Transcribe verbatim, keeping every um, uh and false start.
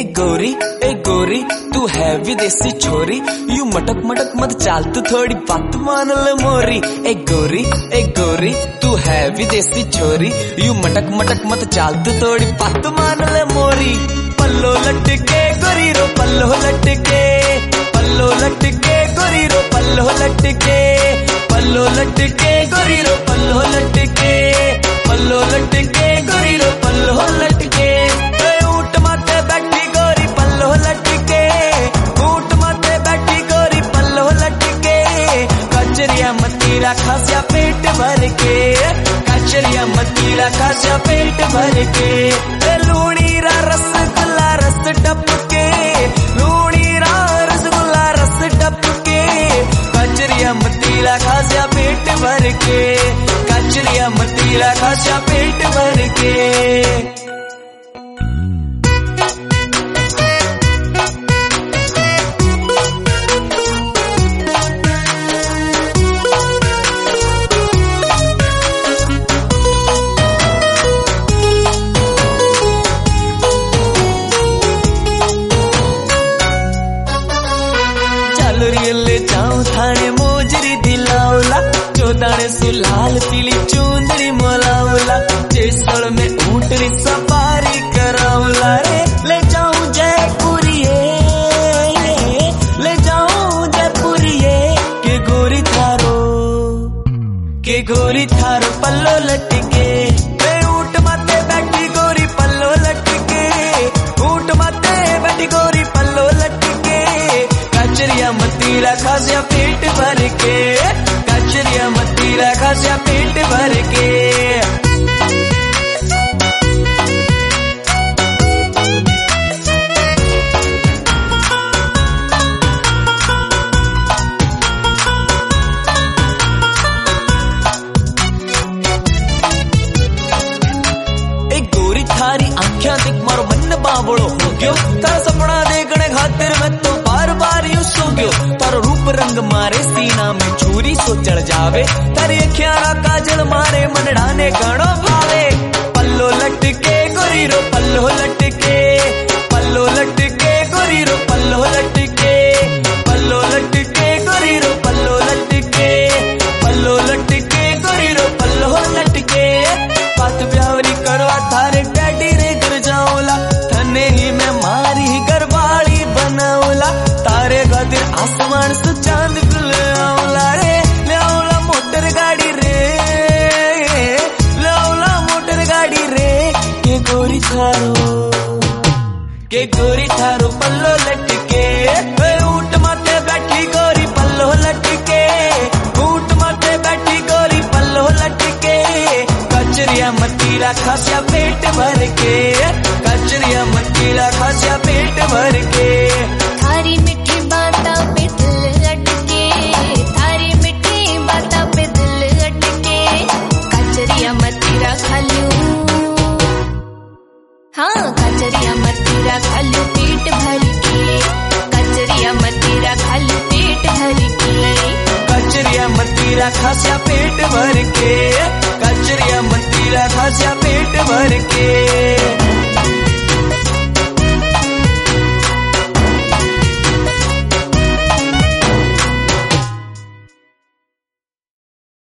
गोरी ए गोरी तू है विदेशी छोरी, यू मटक मटक मत चाल तू थोड़ी बात मान ले मोरी। ए गोरी ए गोरी तू है विदेशी छोरी, यू मटक मटक मत चाल तू थोड़ी बात मान ले मोरी। पल्लो लटके गोरी रो पल्लो लटके, पल्लो लटके गोरी रो पल्लो लटके, पल्लो लटके गोरी रो पल्लो लटके, पल्लो लटके गोरी रो पल्लो लटके। ऊंट माथे बैठी गोरी पल्लो लटके, ऊंट माथे बैठी गोरी पल्लो लटके। कचरिया मतीरा खासिया पेट भर के, कचरिया मतीरा खासिया पेट भर के। लूणी रा रसगुल्ला रस टपके, लूणी रा रसगुल्ला रस टपके। कचरिया मतीरा खासिया पेट भर के, कचरिया मतीरा खासिया पेट भर के। ले जाऊं थाने मोजरी दिलावला, चौदाने सुलाल पीली चुंदरी मोलावला। जैसड़ में ऊंटरी सवारी करावला रे। ले जाऊं जयपुरिये, ले जाऊं जयपुरिये। के गोरी थारो, के गोरी थारो पल्लो लटके। ऊंट माथे बैठी गोरी पल्लो लटके, ऊंट माथे बैठी गोरी पल्लो लटके। कचरिया मतीरा खासिया पेट भर के, कचरिया मतीरा खासिया पेट भर के। एक गोरी थारी आंखें देख मारो मन बावड़ो हो गयो। तारा सपना देखने खातिर मैं तो बार बार यूं सो गयो। तारो रूप रंग मारे सीना में छुरी सो चढ़ जावे, तारी अखियां काजल मारे मनडाने गणो भावे। पल्लो लटके गोरी रो पल्लो लटके, पल्लो लटके गोरी रो पल्लो लटके, पल्लो लटके गोरी रो पल्लो लटके, पल्लो लटके गोरी रो पल्लो लटके। बात ब्यावरी करवा थारे डैडी रे घर जाओला, थने ही मैं मारी घरवाली बनाओला। तारे गदिर आसमान से चांद ले आओला रे, ले आओला मोटर गाड़ी रे, ले आओला मोटर गाड़ी रे। के गोरी थारो, के गोरी थारो पल्लो लटके। ऊंट माथे बैठी गोरी पल्लो लटके, ऊंट माथे बैठी गोरी पल्लो लटके। कचरिया मतीरा खासिया पेट भर के, कचरिया मतीरा खासिया पेट भर के। थारी मिठी बाता पे दिल अटके, थारी मिठी बाता पे दिल अटके। कचरिया मतीरा खालू, हाँ कचरिया मतीरा खालू पेट भर के, कचरिया मतीरा खालू पेट भर के। कचरिया मतीरा खासिया पेट भर के, कचरिया मतीरा खासिया पेट भर के।